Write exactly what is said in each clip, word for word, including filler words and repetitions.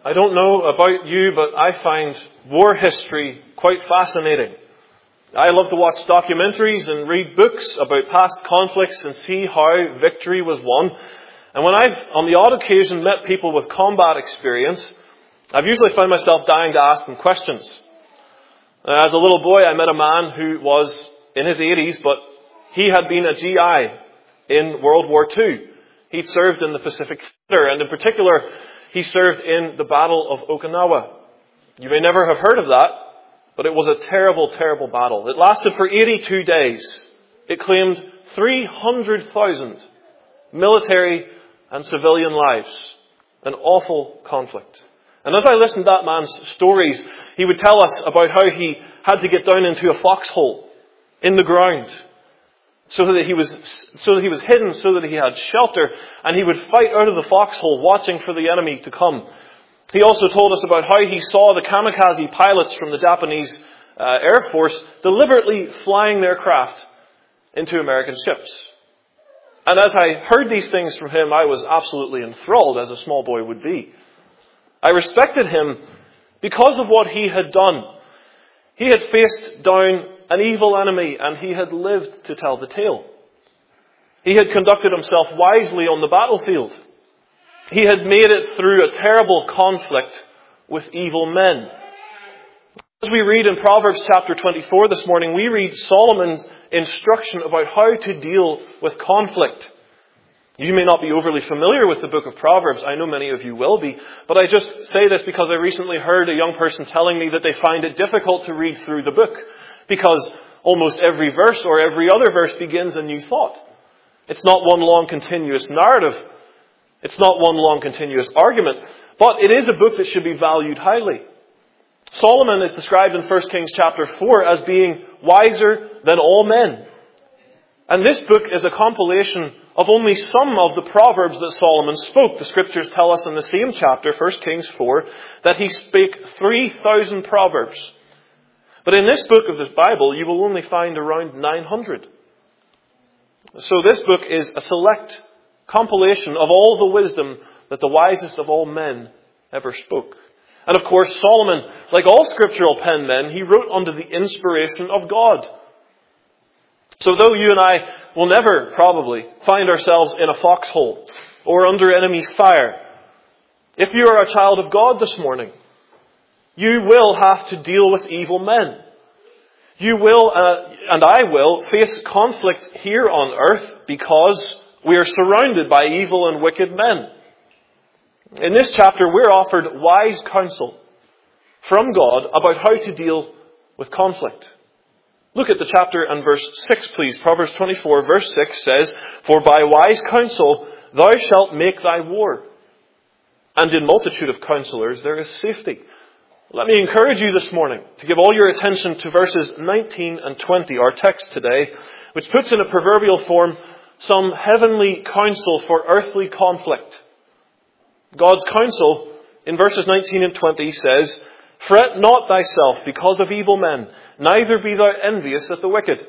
I don't know about you, but I find war history quite fascinating. I love to watch documentaries and read books about past conflicts and see how victory was won. And when I've, on the odd occasion, met people with combat experience, I've usually found myself dying to ask them questions. As a little boy, I met a man who was in his eighties, but he had been a G I in World War Two. He'd served in the Pacific Theater, and in particular, he served in the Battle of Okinawa. You may never have heard of that, but it was a terrible, terrible battle. It lasted for eighty-two days. It claimed three hundred thousand military and civilian lives. An awful conflict. And as I listened to that man's stories, he would tell us about how he had to get down into a foxhole in the ground so that he was so that he was hidden, so that he had shelter, and he would fight out of the foxhole, watching for the enemy to come. He also told us about how he saw the kamikaze pilots from the Japanese uh, Air Force deliberately flying their craft into American ships. And as I heard these things from him, I was absolutely enthralled, as a small boy would be. I respected him because of what he had done. He had faced down an evil enemy, and he had lived to tell the tale. He had conducted himself wisely on the battlefield. He had made it through a terrible conflict with evil men. As we read in Proverbs chapter twenty-four this morning, we read Solomon's instruction about how to deal with conflict. You may not be overly familiar with the book of Proverbs. I know many of you will be. But I just say this because I recently heard a young person telling me that they find it difficult to read through the book because almost every verse or every other verse begins a new thought. It's not one long continuous narrative. It's not one long continuous argument. But it is a book that should be valued highly. Solomon is described in First Kings chapter four as being wiser than all men. And this book is a compilation of only some of the proverbs that Solomon spoke. The scriptures tell us in the same chapter, First Kings four, that he spake three thousand proverbs. But in this book of the Bible, you will only find around nine hundred. So this book is a select compilation of all the wisdom that the wisest of all men ever spoke. And of course, Solomon, like all scriptural pen men, he wrote under the inspiration of God. So though you and I will never probably find ourselves in a foxhole or under enemy fire, if you are a child of God this morning, you will have to deal with evil men. You will, uh, and I will, face conflict here on earth because we are surrounded by evil and wicked men. In this chapter, we're offered wise counsel from God about how to deal with conflict. Look at the chapter and verse six, please. Proverbs twenty-four, verse six says, "For by wise counsel thou shalt make thy war, and in multitude of counselors there is safety." Let me encourage you this morning to give all your attention to verses nineteen and twenty, our text today, which puts in a proverbial form some heavenly counsel for earthly conflict. God's counsel in verses nineteen and twenty says, "Fret not thyself because of evil men, neither be thou envious at the wicked.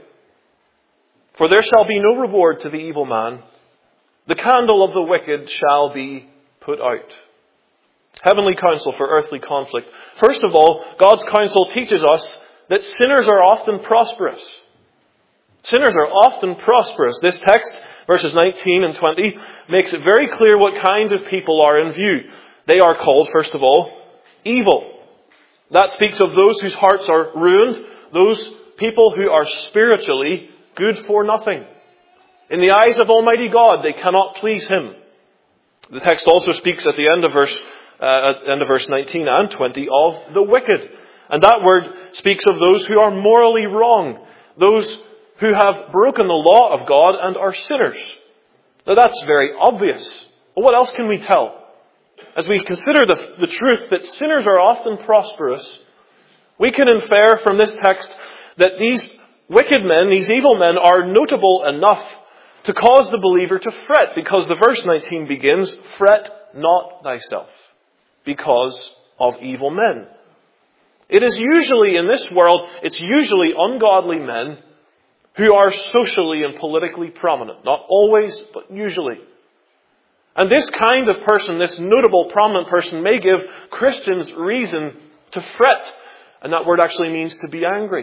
For there shall be no reward to the evil man. The candle of the wicked shall be put out." Heavenly counsel for earthly conflict. First of all, God's counsel teaches us that sinners are often prosperous. Sinners are often prosperous. This text, verses nineteen and twenty, makes it very clear what kind of people are in view. They are called, first of all, evil. That speaks of those whose hearts are ruined, those people who are spiritually good for nothing. In the eyes of Almighty God, they cannot please Him. The text also speaks at the end of verse uh, at the end of verse nineteen and twenty of the wicked. And that word speaks of those who are morally wrong, those who have broken the law of God and are sinners. Now that's very obvious. But what else can we tell? As we consider the, the truth that sinners are often prosperous, we can infer from this text that these wicked men, these evil men, are notable enough to cause the believer to fret, because the verse nineteen begins, "Fret not thyself because of evil men." It is usually, in this world, it's usually ungodly men who are socially and politically prominent. Not always, but usually. And this kind of person, this notable, prominent person, may give Christians reason to fret. And that word actually means to be angry.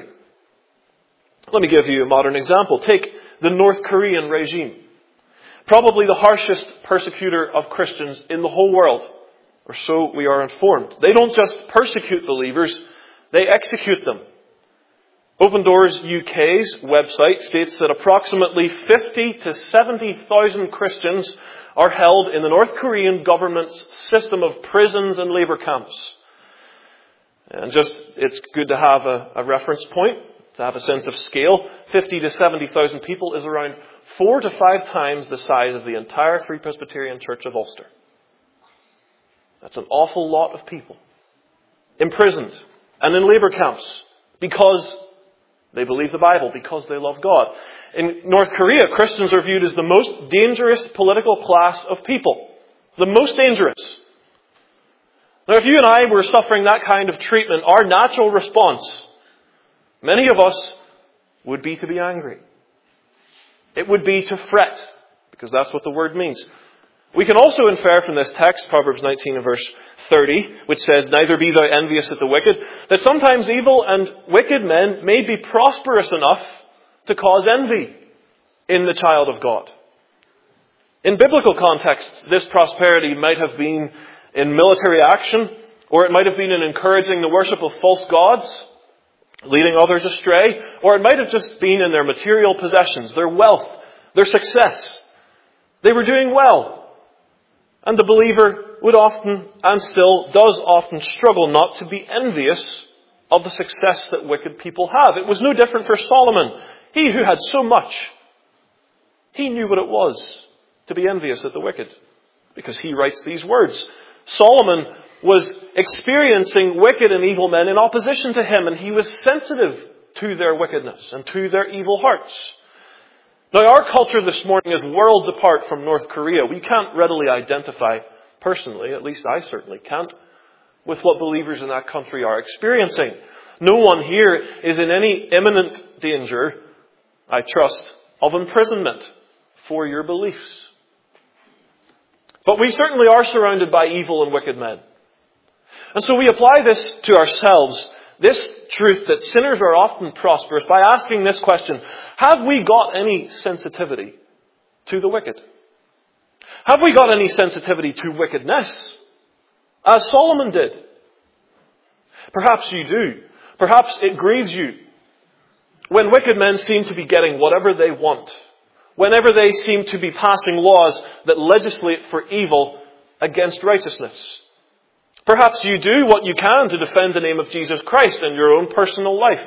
Let me give you a modern example. Take the North Korean regime. Probably the harshest persecutor of Christians in the whole world. Or so we are informed. They don't just persecute believers, they execute them. Open Doors U K's website states that approximately fifty to seventy thousand Christians are held in the North Korean government's system of prisons and labour camps. And just, it's good to have a, a reference point, to have a sense of scale. fifty to seventy thousand people is around four to five times the size of the entire Free Presbyterian Church of Ulster. That's an awful lot of people imprisoned and in labour camps because they believe the Bible, because they love God. In North Korea, Christians are viewed as the most dangerous political class of people. The most dangerous. Now, if you and I were suffering that kind of treatment, our natural response, many of us, would be to be angry. It would be to fret, because that's what the word means. We can also infer from this text, Proverbs nineteen and verse thirty, which says, "Neither be thou envious at the wicked," that sometimes evil and wicked men may be prosperous enough to cause envy in the child of God. In biblical contexts, this prosperity might have been in military action, or it might have been in encouraging the worship of false gods, leading others astray, or it might have just been in their material possessions, their wealth, their success. They were doing well. And the believer would often, and still does often, struggle not to be envious of the success that wicked people have. It was no different for Solomon. He who had so much, he knew what it was to be envious at the wicked, because he writes these words. Solomon was experiencing wicked and evil men in opposition to him, and he was sensitive to their wickedness and to their evil hearts. Now, our culture this morning is worlds apart from North Korea. We can't readily identify personally, at least I certainly can't, with what believers in that country are experiencing. No one here is in any imminent danger, I trust, of imprisonment for your beliefs. But we certainly are surrounded by evil and wicked men. And so we apply this to ourselves, this truth that sinners are often prosperous, by asking this question: have we got any sensitivity to the wicked? Have we got any sensitivity to wickedness, as Solomon did? Perhaps you do. Perhaps it grieves you when wicked men seem to be getting whatever they want, whenever they seem to be passing laws that legislate for evil against righteousness. Perhaps you do what you can to defend the name of Jesus Christ in your own personal life.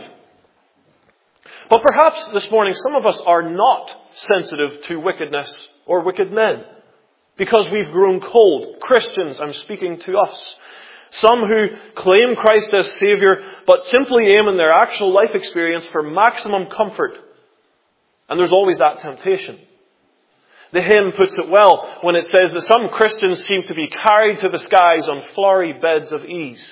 But perhaps this morning some of us are not sensitive to wickedness or wicked men because we've grown cold. Christians, I'm speaking to us. Some who claim Christ as Saviour but simply aim in their actual life experience for maximum comfort. And there's always that temptation. The hymn puts it well when it says that some Christians seem to be carried to the skies on flowery beds of ease.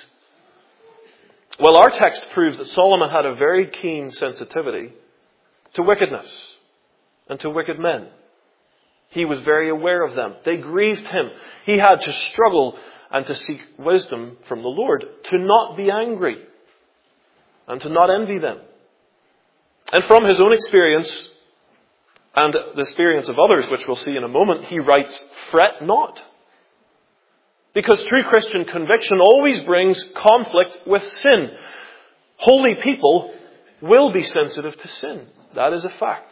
Well, our text proves that Solomon had a very keen sensitivity to wickedness and to wicked men. He was very aware of them. They grieved him. He had to struggle and to seek wisdom from the Lord, to not be angry and to not envy them. And from his own experience, and the experience of others, which we'll see in a moment, he writes, "Fret not." Because true Christian conviction always brings conflict with sin. Holy people will be sensitive to sin. That is a fact.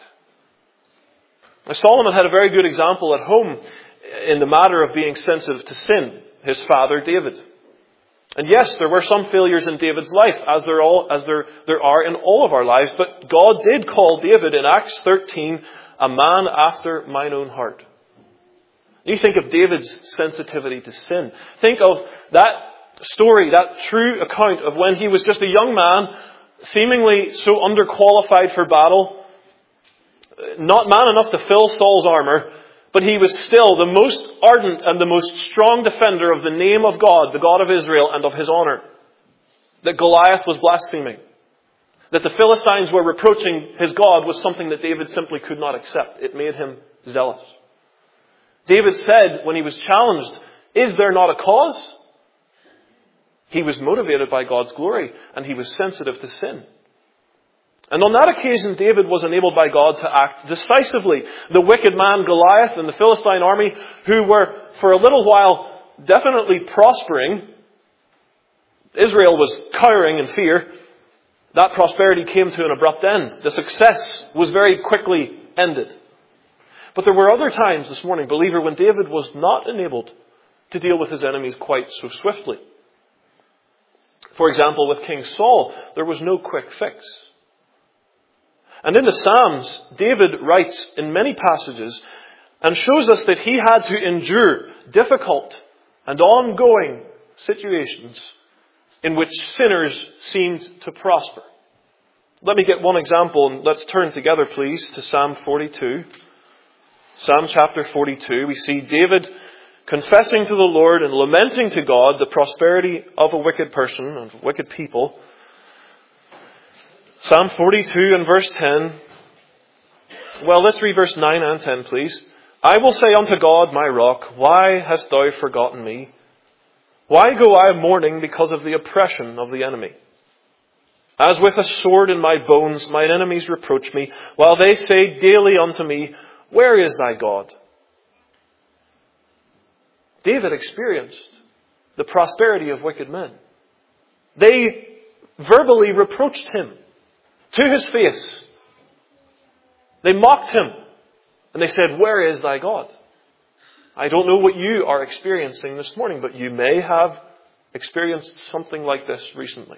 Now, Solomon had a very good example at home in the matter of being sensitive to sin. His father, David. And yes, there were some failures in David's life, as there, all, as there, there are in all of our lives. But God did call David in Acts thirteen a man after mine own heart. You think of David's sensitivity to sin. Think of that story, that true account of when he was just a young man, seemingly so underqualified for battle, not man enough to fill Saul's armour, but he was still the most ardent and the most strong defender of the name of God, the God of Israel, and of his honour. That Goliath was blaspheming. That the Philistines were reproaching his God was something that David simply could not accept. It made him zealous. David said when he was challenged, "Is there not a cause?" He was motivated by God's glory, and he was sensitive to sin. And on that occasion, David was enabled by God to act decisively. The wicked man Goliath and the Philistine army, who were for a little while definitely prospering, Israel was cowering in fear. That prosperity came to an abrupt end. The success was very quickly ended. But there were other times this morning, believer, when David was not enabled to deal with his enemies quite so swiftly. For example, with King Saul, there was no quick fix. And in the Psalms, David writes in many passages and shows us that he had to endure difficult and ongoing situations in which sinners seemed to prosper. Let me get one example, and let's turn together, please, to Psalm forty-two. Psalm chapter forty-two, we see David confessing to the Lord and lamenting to God the prosperity of a wicked person and wicked people. Psalm forty-two and verse ten. Well, let's read verse nine and ten, please. "I will say unto God, my rock, why hast thou forgotten me? Why go I mourning because of the oppression of the enemy? As with a sword in my bones, mine enemies reproach me, while they say daily unto me, where is thy God?" David experienced the prosperity of wicked men. They verbally reproached him to his face. They mocked him. And they said, "Where is thy God?" I don't know what you are experiencing this morning, but you may have experienced something like this recently.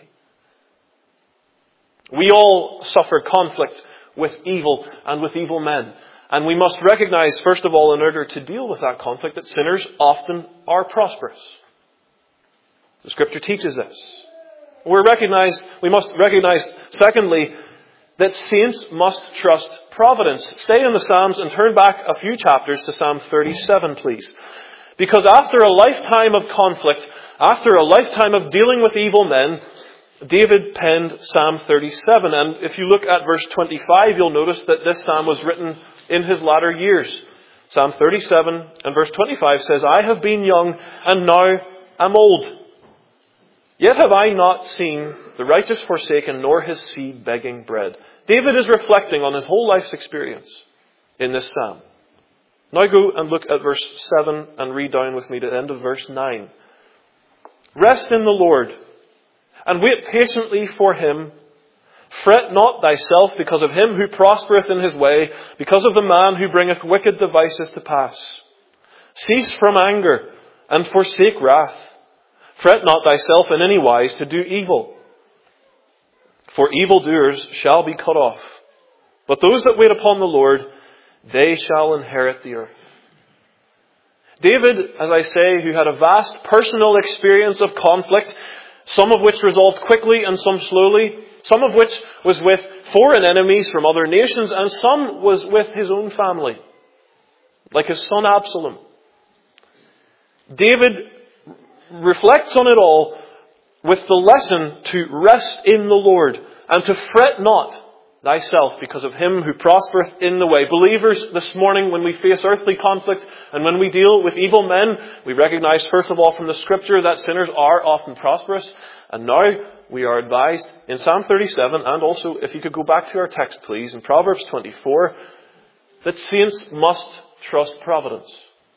We all suffer conflict with evil and with evil men. And we must recognize, first of all, in order to deal with that conflict, that sinners often are prosperous. The Scripture teaches this. We recognize, we must recognize, secondly, that saints must trust providence. Stay in the Psalms and turn back a few chapters to Psalm thirty-seven, please. Because after a lifetime of conflict, after a lifetime of dealing with evil men, David penned Psalm thirty-seven. And if you look at verse twenty-five, you'll notice that this psalm was written in his latter years. Psalm thirty-seven and verse twenty-five says, "I have been young and now am old. Yet have I not seen the righteous forsaken, nor his seed begging bread." David is reflecting on his whole life's experience in this psalm. Now go and look at verse seven and read down with me to the end of verse nine. "Rest in the Lord, and wait patiently for him. Fret not thyself because of him who prospereth in his way, because of the man who bringeth wicked devices to pass. Cease from anger, and forsake wrath. Fret not thyself in any wise to do evil. For evildoers shall be cut off. But those that wait upon the Lord, they shall inherit the earth." David, as I say, who had a vast personal experience of conflict, some of which resolved quickly and some slowly, some of which was with foreign enemies from other nations, and some was with his own family, like his son Absalom. David reflects on it all with the lesson to rest in the Lord and to fret not thyself because of him who prospereth in the way. Believers, this morning when we face earthly conflict and when we deal with evil men, we recognize first of all from the Scripture that sinners are often prosperous. And now we are advised in Psalm thirty-seven, and also if you could go back to our text please, in Proverbs twenty-four, that saints must trust providence.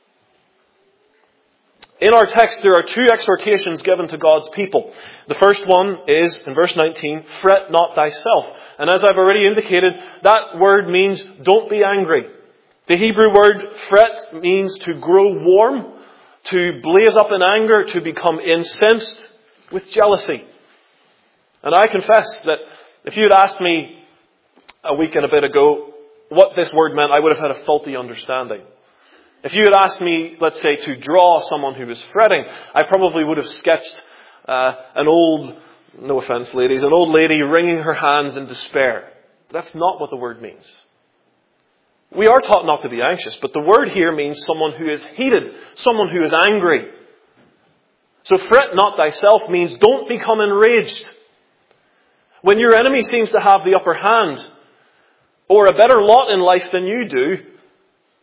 In our text, there are two exhortations given to God's people. The first one is, in verse nineteen, "Fret not thyself." And as I've already indicated, that word means don't be angry. The Hebrew word fret means to grow warm, to blaze up in anger, to become incensed with jealousy. And I confess that if you had asked me a week and a bit ago what this word meant, I would have had a faulty understanding. If you had asked me, let's say, to draw someone who was fretting, I probably would have sketched uh, an old, no offense ladies, an old lady wringing her hands in despair. But that's not what the word means. We are taught not to be anxious, but the word here means someone who is heated, someone who is angry. So fret not thyself means don't become enraged. When your enemy seems to have the upper hand, or a better lot in life than you do,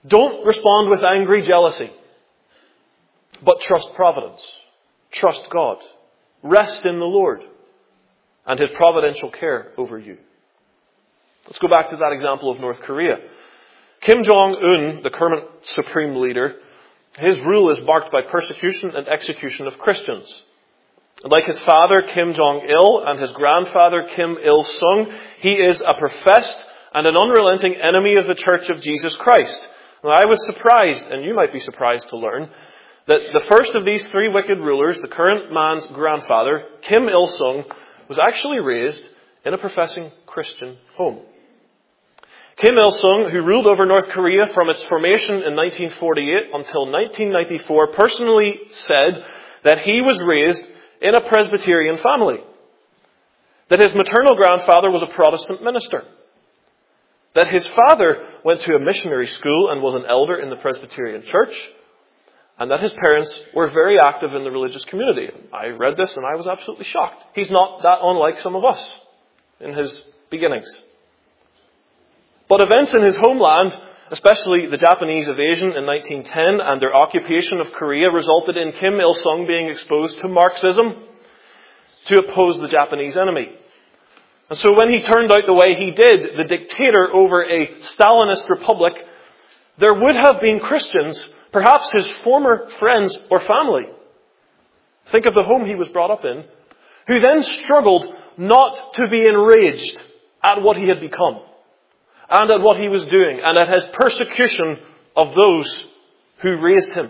Don't respond with angry jealousy, but trust providence. Trust God. Rest in the Lord and His providential care over you. Let's go back to that example of North Korea. Kim Jong-un, the current supreme leader, his rule is marked by persecution and execution of Christians. Like his father, Kim Jong-il, and his grandfather, Kim Il-sung, he is a professed and an unrelenting enemy of the Church of Jesus Christ. Now, I was surprised, and you might be surprised to learn, that the first of these three wicked rulers, the current man's grandfather, Kim Il-sung, was actually raised in a professing Christian home. Kim Il-sung, who ruled over North Korea from its formation in nineteen forty-eight until nineteen ninety-four, personally said that he was raised in a Presbyterian family, that his maternal grandfather was a Protestant minister, that his father went to a missionary school and was an elder in the Presbyterian church, and that his parents were very active in the religious community. I read this and I was absolutely shocked. He's not that unlike some of us in his beginnings. But events in his homeland, especially the Japanese invasion in nineteen ten and their occupation of Korea, resulted in Kim Il-sung being exposed to Marxism to oppose the Japanese enemy. And so when he turned out the way he did, the dictator over a Stalinist republic, there would have been Christians, perhaps his former friends or family, think of the home he was brought up in, who then struggled not to be enraged at what he had become, and at what he was doing, and at his persecution of those who raised him.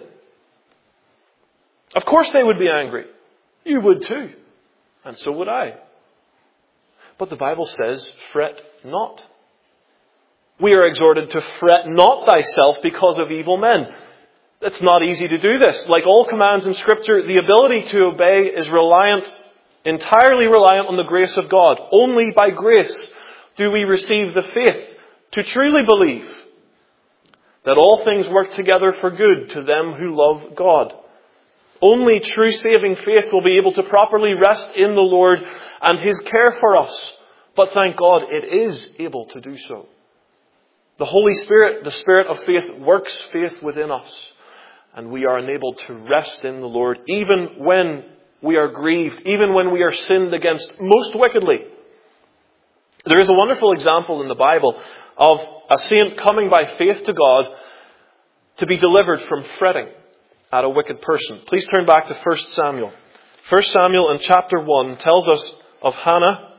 Of course they would be angry. You would too. And so would I. But the Bible says, fret not. We are exhorted to fret not thyself because of evil men. It's not easy to do this. Like all commands in Scripture, the ability to obey is reliant, entirely reliant on the grace of God. Only by grace do we receive the faith to truly believe that all things work together for good to them who love God. Only true saving faith will be able to properly rest in the Lord and His care for us. But thank God, it is able to do so. The Holy Spirit, the Spirit of faith, works faith within us. And we are enabled to rest in the Lord even when we are grieved, even when we are sinned against most wickedly. There is a wonderful example in the Bible of a saint coming by faith to God to be delivered from fretting at a wicked person. Please turn back to First Samuel. First Samuel in chapter one tells us of Hannah,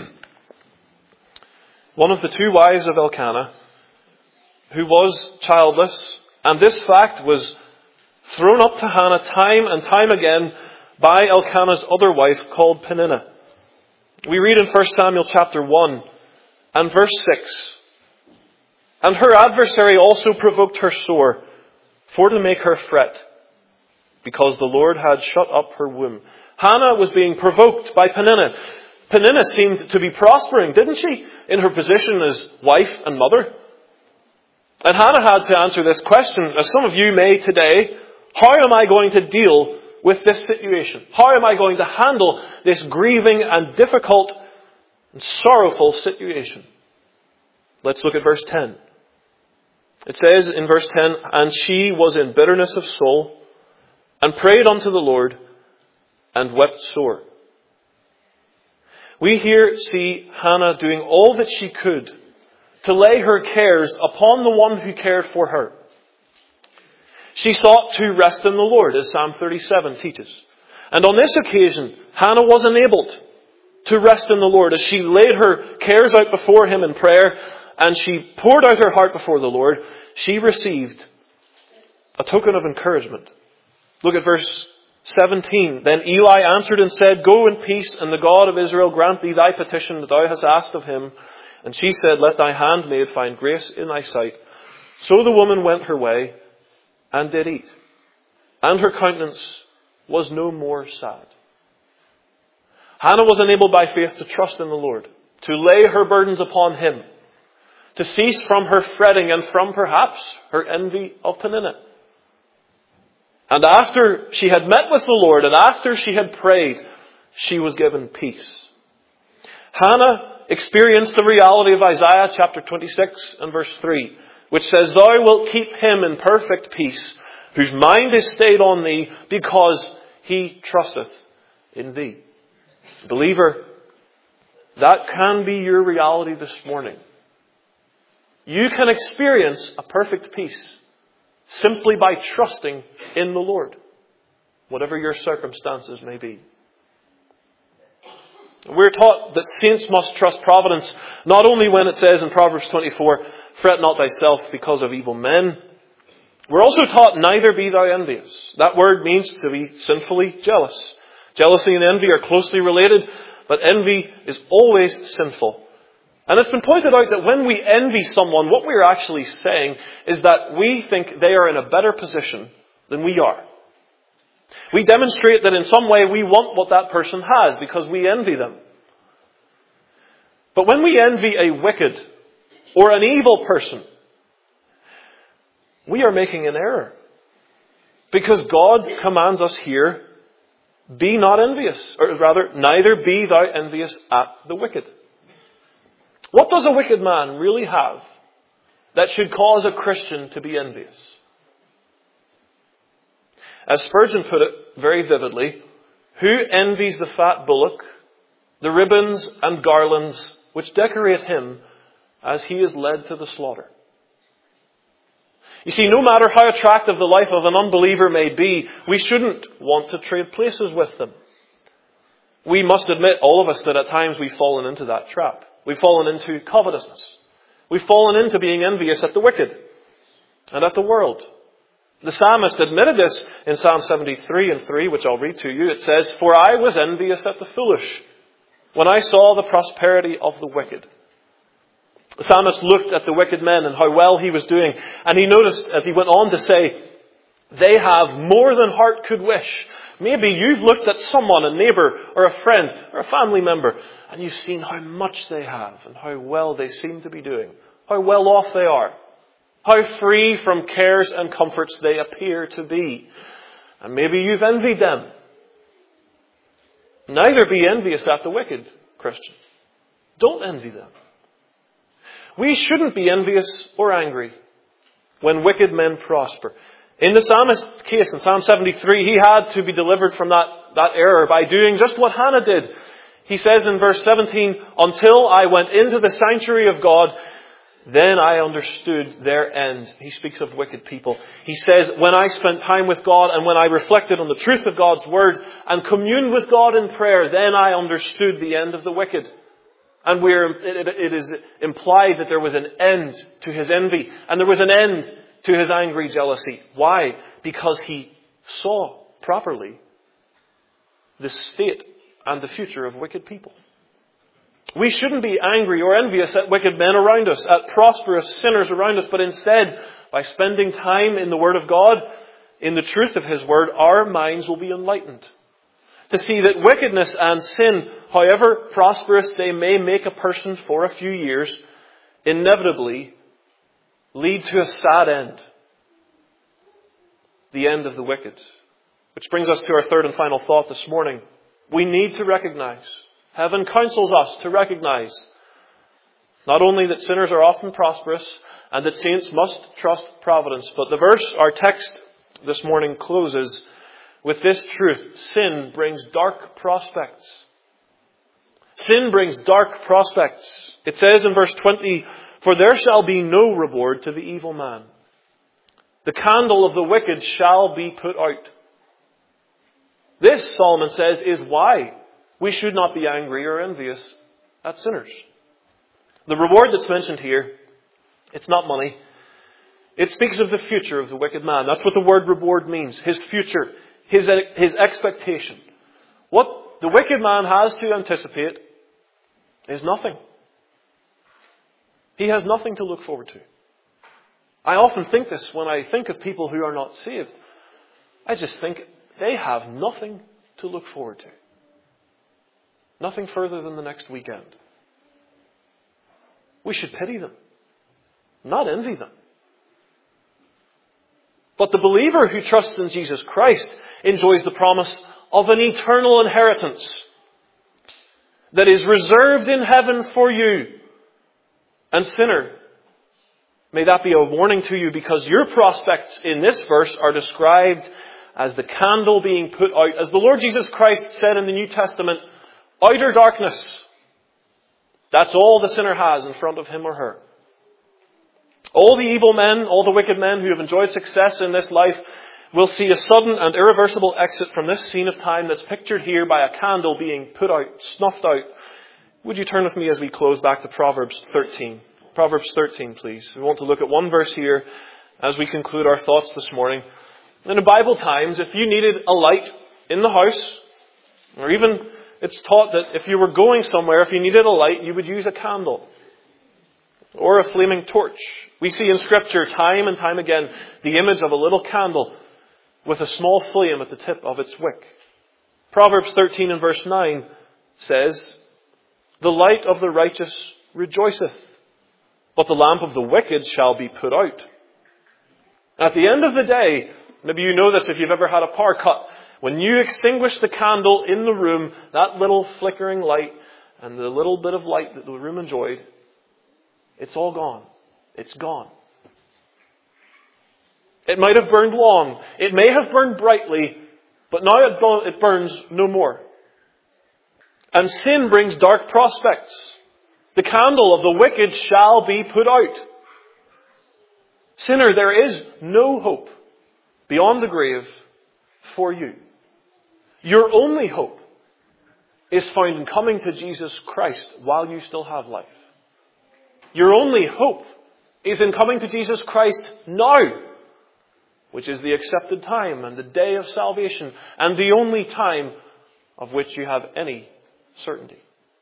one of the two wives of Elkanah, who was childless. And this fact was thrown up to Hannah time and time again by Elkanah's other wife called Peninnah. We read in First Samuel chapter one and verse six, and her adversary also provoked her sore, for to make her fret, because the Lord had shut up her womb. Hannah was being provoked by Peninnah. Peninnah seemed to be prospering, didn't she, in her position as wife and mother? And Hannah had to answer this question, as some of you may today: how am I going to deal with this situation? How am I going to handle this grieving and difficult and sorrowful situation? Let's look at verse ten. It says in verse ten, and she was in bitterness of soul, and prayed unto the Lord, and wept sore. We here see Hannah doing all that she could to lay her cares upon the one who cared for her. She sought to rest in the Lord, as Psalm thirty-seven teaches. And on this occasion, Hannah was enabled to rest in the Lord as she laid her cares out before Him in prayer, and she poured out her heart before the Lord. She received a token of encouragement. Look at verse seventeen. Then Eli answered and said, go in peace, and the God of Israel grant thee thy petition that thou hast asked of Him. And she said, let thy handmaid find grace in thy sight. So the woman went her way, and did eat, and her countenance was no more sad. Hannah was enabled by faith to trust in the Lord, to lay her burdens upon Him, to cease from her fretting and from perhaps her envy of Peninnah. And after she had met with the Lord, and after she had prayed, she was given peace. Hannah experienced the reality of Isaiah chapter twenty-six and verse three. which says, Thou wilt keep him in perfect peace, whose mind is stayed on thee, because he trusteth in thee. Believer, that can be your reality this morning. You can experience a perfect peace simply by trusting in the Lord, whatever your circumstances may be. We're taught that saints must trust providence, not only when it says in Proverbs twenty-four, Fret not thyself because of evil men. We're also taught, Neither be thou envious. That word means to be sinfully jealous. Jealousy and envy are closely related, but envy is always sinful. And it's been pointed out that when we envy someone, what we're actually saying is that we think they are in a better position than we are. We demonstrate that in some way we want what that person has because we envy them. But when we envy a wicked or an evil person, we are making an error. Because God commands us here, be not envious, or rather, neither be thou envious at the wicked. What does a wicked man really have that should cause a Christian to be envious? As Spurgeon put it very vividly, who envies the fat bullock, the ribbons and garlands which decorate him as he is led to the slaughter? You see, no matter how attractive the life of an unbeliever may be, we shouldn't want to trade places with them. We must admit, all of us, that at times we've fallen into that trap. We've fallen into covetousness. We've fallen into being envious at the wicked and at the world. The psalmist admitted this in Psalm seventy-three and three, which I'll read to you. It says, For I was envious at the foolish, when I saw the prosperity of the wicked. The psalmist looked at the wicked men and how well he was doing, and he noticed, as he went on to say, they have more than heart could wish. Maybe you've looked at someone, a neighbour or a friend or a family member, and you've seen how much they have and how well they seem to be doing, how well off they are, how free from cares and comforts they appear to be. And maybe you've envied them. Neither be envious at the wicked, Christians. Don't envy them. We shouldn't be envious or angry when wicked men prosper. In the psalmist's case, in Psalm seventy-three, he had to be delivered from that, that error by doing just what Hannah did. He says in verse seventeen, Until I went into the sanctuary of God, then I understood their end. He speaks of wicked people. He says, when I spent time with God and when I reflected on the truth of God's word and communed with God in prayer, then I understood the end of the wicked. And we're, it, it is implied that there was an end to his envy and there was an end to his angry jealousy. Why? Because he saw properly the state and the future of wicked people. We shouldn't be angry or envious at wicked men around us, at prosperous sinners around us, but instead, by spending time in the Word of God, in the truth of His Word, our minds will be enlightened to see that wickedness and sin, however prosperous they may make a person for a few years, inevitably lead to a sad end. The end of the wicked. Which brings us to our third and final thought this morning. We need to recognize, heaven counsels us to recognize, not only that sinners are often prosperous and that saints must trust providence, but the verse, our text this morning, closes with this truth. Sin brings dark prospects. Sin brings dark prospects. It says in verse twenty, For there shall be no reward to the evil man. The candle of the wicked shall be put out. This, Solomon says, is why we should not be angry or envious at sinners. The reward that's mentioned here, it's not money. It speaks of the future of the wicked man. That's what the word reward means. His future, his, his expectation. What the wicked man has to anticipate is nothing. He has nothing to look forward to. I often think this when I think of people who are not saved. I just think they have nothing to look forward to. Nothing further than the next weekend. We should pity them, not envy them. But the believer who trusts in Jesus Christ enjoys the promise of an eternal inheritance that is reserved in heaven for you. And sinner, May that be a warning to you, because your prospects in this verse are described as the candle being put out. As the Lord Jesus Christ said in the New Testament, outer darkness. That's all the sinner has in front of him or her. All the evil men, all the wicked men who have enjoyed success in this life will see a sudden and irreversible exit from this scene of time that's pictured here by a candle being put out, snuffed out. Would you turn with me as we close back to Proverbs thirteen? Proverbs thirteen, please. We want to look at one verse here as we conclude our thoughts this morning. In the Bible times, if you needed a light in the house, or even it's taught that if you were going somewhere, if you needed a light, you would use a candle or a flaming torch. We see in Scripture time and time again the image of a little candle with a small flame at the tip of its wick. Proverbs thirteen and verse nine says, "The light of the righteous rejoiceth, but the lamp of the wicked shall be put out." At the end of the day, maybe you know this if you've ever had a power cut, when you extinguish the candle in the room, that little flickering light and the little bit of light that the room enjoyed, it's all gone. It's gone. It might have burned long. It may have burned brightly, but now it burns no more. And sin brings dark prospects. The candle of the wicked shall be put out. Sinner, there is no hope beyond the grave for you. Your only hope is found in coming to Jesus Christ while you still have life. Your only hope is in coming to Jesus Christ now, which is the accepted time and the day of salvation, and the only time of which you have any certainty.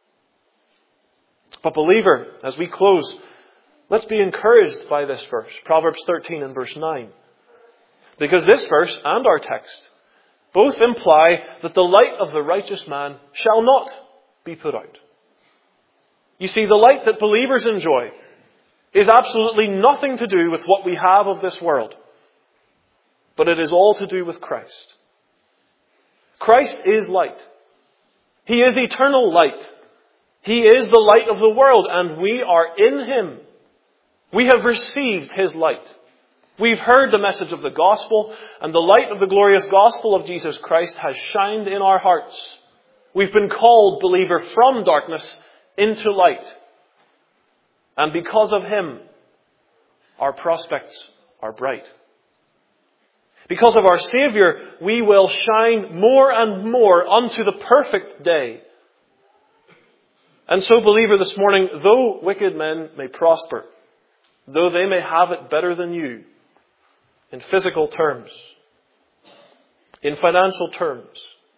But believer, as we close, let's be encouraged by this verse, Proverbs thirteen and verse nine. Because this verse and our text both imply that the light of the righteous man shall not be put out. You see, the light that believers enjoy is absolutely nothing to do with what we have of this world, but it is all to do with Christ. Christ is light. He is eternal light. He is the light of the world, and we are in Him. We have received His light. We've heard the message of the gospel, and the light of the glorious gospel of Jesus Christ has shined in our hearts. We've been called, believer, from darkness into light. And because of Him, our prospects are bright. Because of our Savior, we will shine more and more unto the perfect day. And so, believer, this morning, though wicked men may prosper, though they may have it better than you, in physical terms, in financial terms,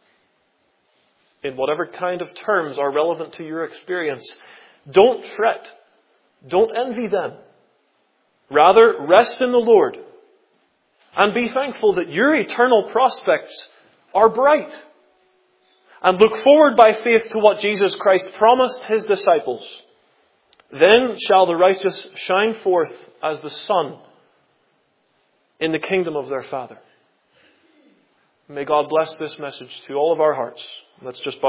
in whatever kind of terms are relevant to your experience, don't fret. Don't envy them. Rather, rest in the Lord and be thankful that your eternal prospects are bright. And look forward by faith to what Jesus Christ promised His disciples. Then shall the righteous shine forth as the sun in the kingdom of their Father. May God bless this message to all of our hearts. Let's just bow.